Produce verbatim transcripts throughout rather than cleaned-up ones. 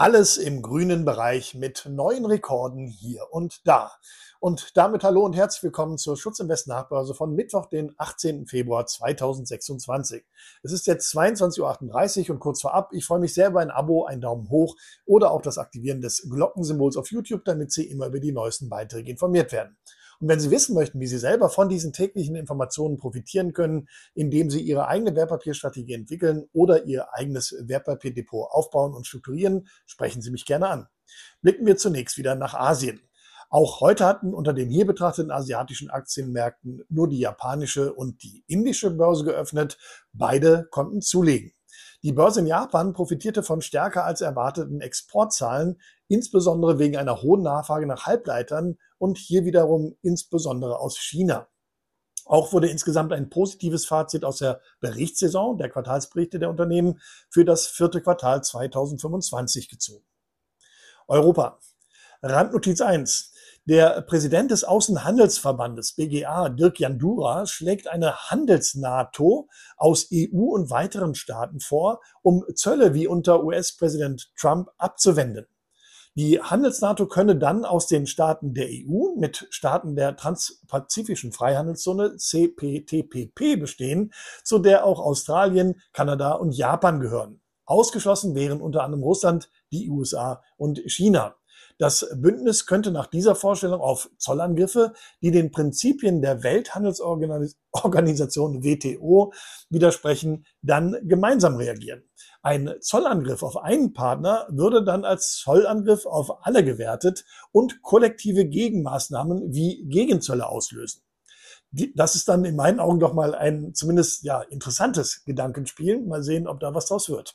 Alles im grünen Bereich mit neuen Rekorden hier und da. Und damit hallo und herzlich willkommen zur Schutzinvest Nachbörse von Mittwoch, den achtzehnten Februar zweitausendsechsundzwanzig. Es ist jetzt zweiundzwanzig Uhr achtunddreißig und kurz vorab, ich freue mich sehr über ein Abo, einen Daumen hoch oder auch das Aktivieren des Glockensymbols auf YouTube, damit Sie immer über die neuesten Beiträge informiert werden. Und wenn Sie wissen möchten, wie Sie selber von diesen täglichen Informationen profitieren können, indem Sie Ihre eigene Wertpapierstrategie entwickeln oder Ihr eigenes Wertpapierdepot aufbauen und strukturieren, sprechen Sie mich gerne an. Blicken wir zunächst wieder nach Asien. Auch heute hatten unter den hier betrachteten asiatischen Aktienmärkten nur die japanische und die indische Börse geöffnet. Beide konnten zulegen. Die Börse in Japan profitierte von stärker als erwarteten Exportzahlen, insbesondere wegen einer hohen Nachfrage nach Halbleitern und hier wiederum insbesondere aus China. Auch wurde insgesamt ein positives Fazit aus der Berichtssaison, der Quartalsberichte der Unternehmen, für das vierte Quartal zweitausendfünfundzwanzig gezogen. Europa. Randnotiz eins. Der Präsident des Außenhandelsverbandes B G A, Dirk Jandura, schlägt eine Handels-NATO aus E U und weiteren Staaten vor, um Zölle wie unter U S-Präsident Trump abzuwenden. Die Handels-NATO könne dann aus den Staaten der E U mit Staaten der Transpazifischen Freihandelszone C P T P P bestehen, zu der auch Australien, Kanada und Japan gehören. Ausgeschlossen wären unter anderem Russland, die U S A und China. Das Bündnis könnte nach dieser Vorstellung auf Zollangriffe, die den Prinzipien der Welthandelsorganisation W T O widersprechen, dann gemeinsam reagieren. Ein Zollangriff auf einen Partner würde dann als Zollangriff auf alle gewertet und kollektive Gegenmaßnahmen wie Gegenzölle auslösen. Das ist dann in meinen Augen doch mal ein zumindest ja interessantes Gedankenspiel. Mal sehen, ob da was draus wird.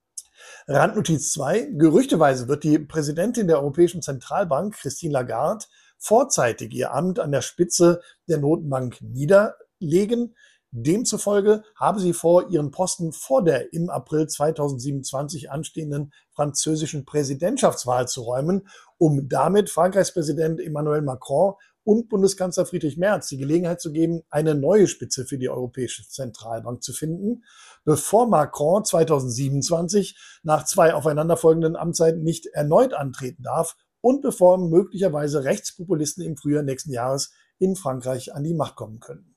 Randnotiz zwei. Gerüchteweise wird die Präsidentin der Europäischen Zentralbank, Christine Lagarde, vorzeitig ihr Amt an der Spitze der Notenbank niederlegen. Demzufolge habe sie vor, ihren Posten vor der im April zweitausendsiebenundzwanzig anstehenden französischen Präsidentschaftswahl zu räumen, um damit Frankreichs Präsident Emmanuel Macron und Bundeskanzler Friedrich Merz die Gelegenheit zu geben, eine neue Spitze für die Europäische Zentralbank zu finden, bevor Macron zweitausendsiebenundzwanzig nach zwei aufeinanderfolgenden Amtszeiten nicht erneut antreten darf und bevor möglicherweise Rechtspopulisten im Frühjahr nächsten Jahres in Frankreich an die Macht kommen können.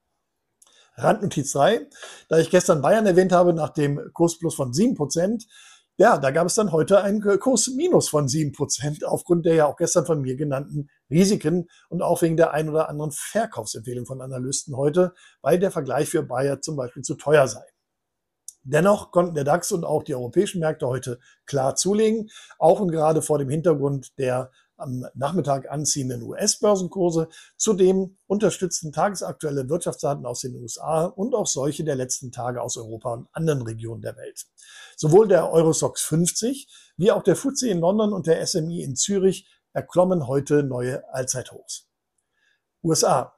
Randnotiz drei. Da ich gestern Bayern erwähnt habe nach dem Kursplus von sieben Prozent, ja, da gab es dann heute einen Kursminus von sieben Prozent aufgrund der ja auch gestern von mir genannten Risiken und auch wegen der ein oder anderen Verkaufsempfehlung von Analysten heute, weil der Vergleich für Bayer zum Beispiel zu teuer sei. Dennoch konnten der DAX und auch die europäischen Märkte heute klar zulegen, auch und gerade vor dem Hintergrund der am Nachmittag anziehenden U S-Börsenkurse. Zudem unterstützten tagesaktuelle Wirtschaftsdaten aus den U S A und auch solche der letzten Tage aus Europa und anderen Regionen der Welt. Sowohl der Eurostoxx fünfzig wie auch der F T S E in London und der S M I in Zürich erklommen heute neue Allzeithochs. U S A.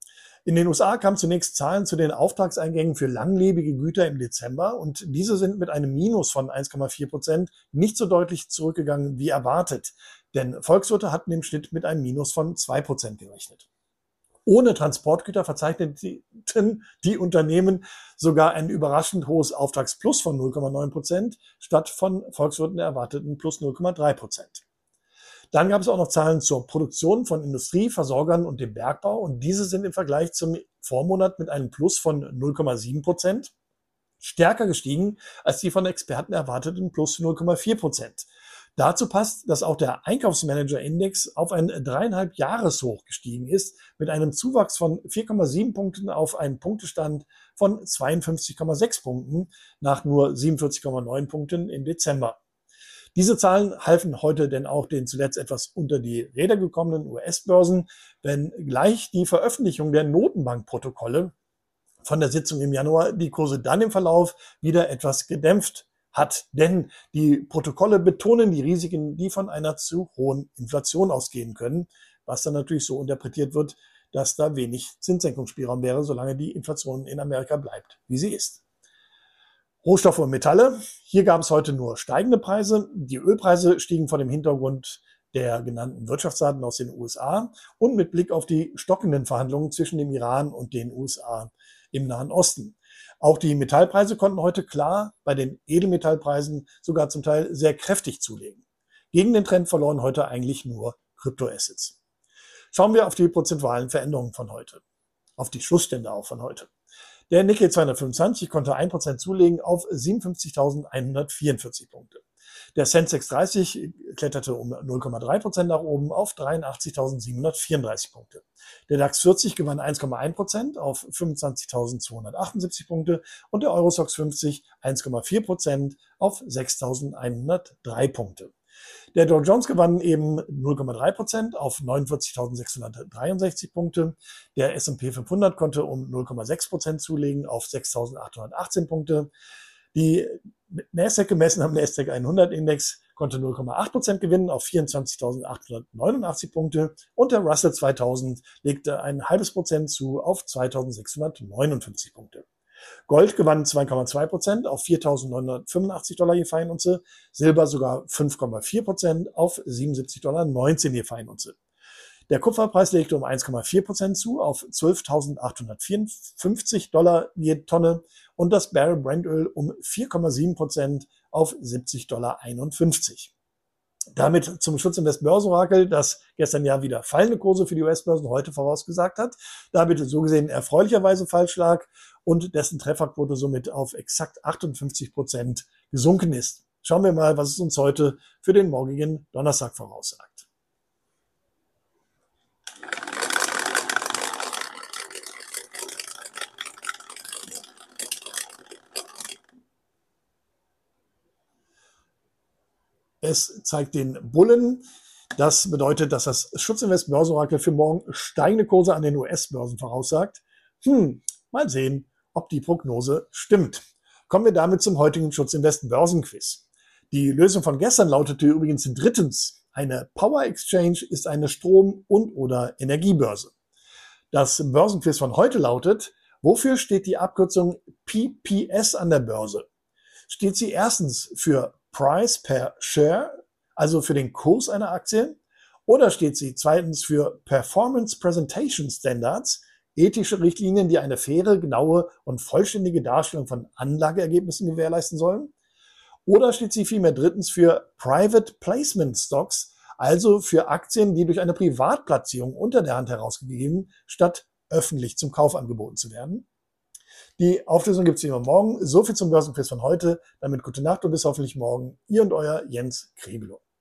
In den U S A kamen zunächst Zahlen zu den Auftragseingängen für langlebige Güter im Dezember und diese sind mit einem Minus von eins Komma vier Prozent nicht so deutlich zurückgegangen wie erwartet, denn Volkswirte hatten im Schnitt mit einem Minus von zwei Prozent gerechnet. Ohne Transportgüter verzeichneten die Unternehmen sogar ein überraschend hohes Auftragsplus von null Komma neun Prozent statt von Volkswirten erwarteten plus null Komma drei Prozent. Dann gab es auch noch Zahlen zur Produktion von Industrie, Versorgern und dem Bergbau und diese sind im Vergleich zum Vormonat mit einem Plus von null Komma sieben Prozent stärker gestiegen als die von Experten erwarteten plus null Komma vier Prozent. Dazu passt, dass auch der Einkaufsmanager-Index auf ein dreieinhalb Jahreshoch gestiegen ist, mit einem Zuwachs von vier Komma sieben Punkten auf einen Punktestand von zweiundfünfzig Komma sechs Punkten nach nur siebenundvierzig Komma neun Punkten im Dezember. Diese Zahlen halfen heute denn auch den zuletzt etwas unter die Räder gekommenen U S-Börsen, wenn gleich die Veröffentlichung der Notenbankprotokolle von der Sitzung im Januar die Kurse dann im Verlauf wieder etwas gedämpft hat. Denn die Protokolle betonen die Risiken, die von einer zu hohen Inflation ausgehen können, was dann natürlich so interpretiert wird, dass da wenig Zinssenkungsspielraum wäre, solange die Inflation in Amerika bleibt, wie sie ist. Rohstoffe und Metalle. Hier gab es heute nur steigende Preise. Die Ölpreise stiegen vor dem Hintergrund der genannten Wirtschaftsdaten aus den U S A und mit Blick auf die stockenden Verhandlungen zwischen dem Iran und den U S A im Nahen Osten. Auch die Metallpreise konnten heute klar bei den Edelmetallpreisen sogar zum Teil sehr kräftig zulegen. Gegen den Trend verloren heute eigentlich nur Kryptoassets. Schauen wir auf die prozentualen Veränderungen von heute. Auf die Schlussstände auch von heute. Der Nikkei zweihundertfünfundzwanzig konnte ein Prozent zulegen auf siebenundfünfzigtausendeinhundertvierundvierzig Punkte. Der Sensex dreißig kletterte um null Komma drei Prozent nach oben auf dreiundachtzigtausendsiebenhundertvierunddreißig Punkte. Der DAX vierzig gewann eins Komma eins Prozent auf fünfundzwanzigtausendzweihundertachtundsiebzig Punkte und der Eurostoxx fünfzig eins Komma vier Prozent auf sechstausendeinhundertdrei Punkte. Der Dow Jones gewann eben null Komma drei Prozent auf neunundvierzigtausendsechshundertdreiundsechzig Punkte. Der S und P fünfhundert konnte um null Komma sechs Prozent zulegen auf sechstausendachthundertachtzehn Punkte. Die Nasdaq gemessen am Nasdaq hundert Index konnte null Komma acht Prozent gewinnen auf vierundzwanzigtausendachthundertneunundachtzig Punkte und der Russell zweitausend legte ein halbes Prozent zu auf zweitausendsechshundertneunundfünfzig Punkte. Gold gewann zwei Komma zwei Prozent auf viertausendneunhundertfünfundachtzig Dollar je Feinunze, Silber sogar fünf Komma vier Prozent auf siebenundsiebzig Dollar neunzehn je Feinunze. Der Kupferpreis legte um eins Komma vier Prozent zu auf zwölftausendachthundertvierundfünfzig Dollar je Tonne und das Barrel Brent-Öl um vier Komma sieben Prozent auf siebzig Dollar einundfünfzig. Damit zum Schutzinvest Börsenorakel, das gestern ja wieder fallende Kurse für die U S-Börsen heute vorausgesagt hat. Damit so gesehen erfreulicherweise falsch lag und dessen Trefferquote somit auf exakt achtundfünfzig Prozent gesunken ist. Schauen wir mal, was es uns heute für den morgigen Donnerstag voraussagt. Es zeigt den Bullen. Das bedeutet, dass das Schutzinvest Börsenorakel für morgen steigende Kurse an den U S-Börsen voraussagt. Hm, mal sehen, ob die Prognose stimmt. Kommen wir damit zum heutigen Schutzinvest Börsenquiz. Die Lösung von gestern lautete übrigens drittens: Eine Power Exchange ist eine Strom- und oder Energiebörse. Das Börsenquiz von heute lautet: Wofür steht die Abkürzung P P S an der Börse? Steht sie erstens für Price per Share, also für den Kurs einer Aktie, oder steht sie zweitens für Performance Presentation Standards, ethische Richtlinien, die eine faire, genaue und vollständige Darstellung von Anlageergebnissen gewährleisten sollen? Oder steht sie vielmehr drittens für Private Placement Stocks, also für Aktien, die durch eine Privatplatzierung unter der Hand herausgegeben, statt öffentlich zum Kauf angeboten zu werden? Die Auflösung gibt es wie immer morgen. So viel zum Börsenquiz von heute. Damit gute Nacht und bis hoffentlich morgen. Ihr und euer Jens Krebelo.